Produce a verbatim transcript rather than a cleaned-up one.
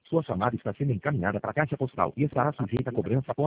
Sua chamada está sendo encaminhada para a caixa postal e estará sujeita a cobrança após